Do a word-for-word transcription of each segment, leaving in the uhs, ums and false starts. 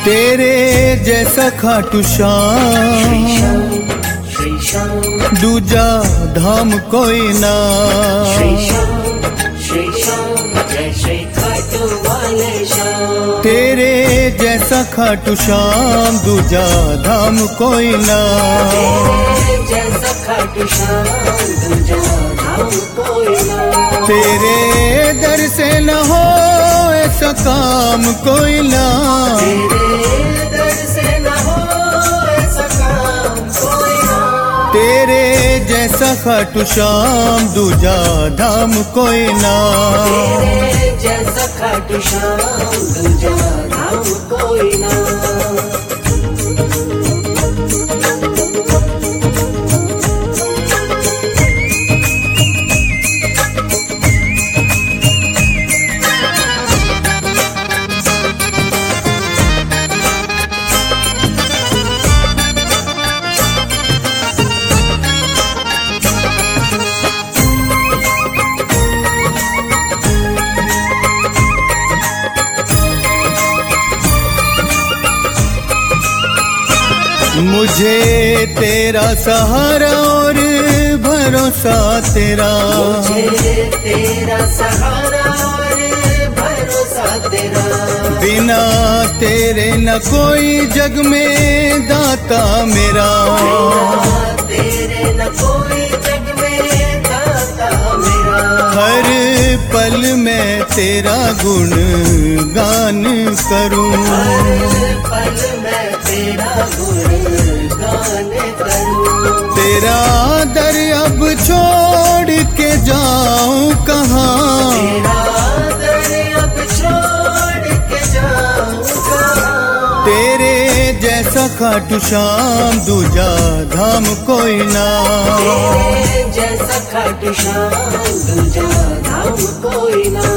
तेरे जैसा खाटू श्याम दूजा धाम कोई ना। तेरे जैसा खाटू श्याम दूजा धाम कोई ना। तेरे दर से न हो ऐसा काम कोई ना। तेरे जैसा खाटू श्याम दूजा धाम कोई ना। तेरे जैसा खाटू श्याम दूजा धाम कोई ना। मुझे तेरा सहारा और भरोसा तेरा। मुझे तेरा सहारा और भरोसा तेरा। बिना तेरे न कोई जग में दाता मेरा। बिना तेरे न कोई जग में दाता मेरा। हर पल में तेरा गुण गान करूं। हर पल में तेरा गुण गान करूं। तेरा दर अब छोड़ के जाऊं कहाँ। तेरा दर अब छोड़ के जाऊं कहाँ। तेरे जैसा खाटू श्याम दूजा धाम कोई ना। तेरे जैसा खाटू श्याम दूजा धाम कोई ना।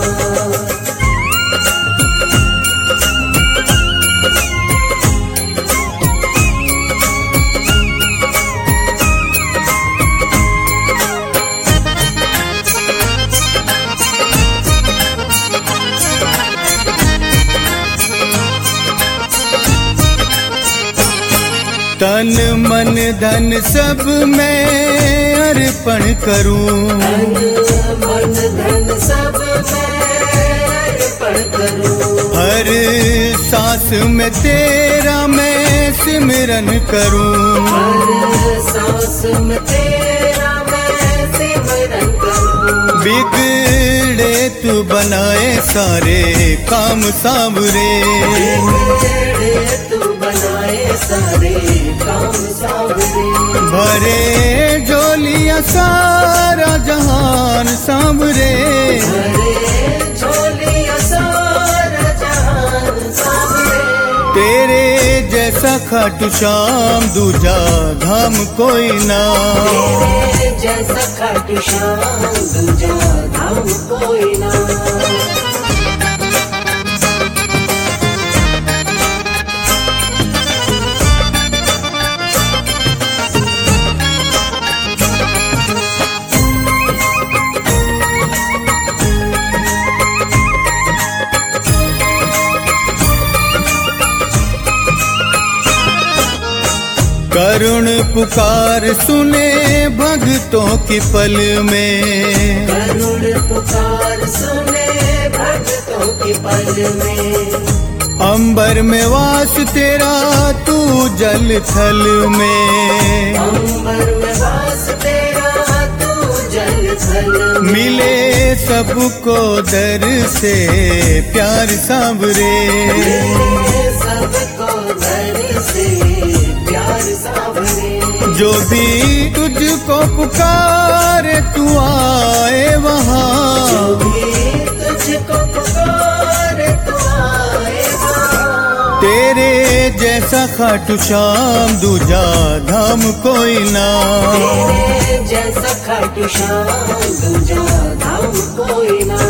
तन मन धन सब मैं अर्पण करूं। तन मन धन सब मैं अर्पण करूं। हर सांस में तेरा मैं सिमरन करूं। हर सांस में तेरा मैं सिमरन करूं। बिगड़े तू बनाए सारे काम सावरे। बिगड़े तू बनाए सारे काम सावरे। भरे झोलिया सारा जहान सावरे। भरे झोलिया सारा जहान सावरे। तेरे जैसा खाटू श्याम दूजा धाम कोई ना। तेरे जैसा खाटू श्याम दूजा धाम कोई ना। करुण पुकार सुने भक्तों की पल में। करुण पुकार सुने भक्तों की पल में। अंबर में वास तेरा तू जल थल में। अंबर में वास तेरा तू जल थल में। मिले सबको दर से प्यार सावरे। मिले सबको दर से प्यार सावरे। जो भी तुझको पुकारे तू आए वहाँ। जो भी तुझको पुकारे तू आए वहाँ। तेरे जैसा खाटू श्याम दूजा धाम कोई ना। तेरे जैसा खाटू श्याम दूजा धाम कोई ना।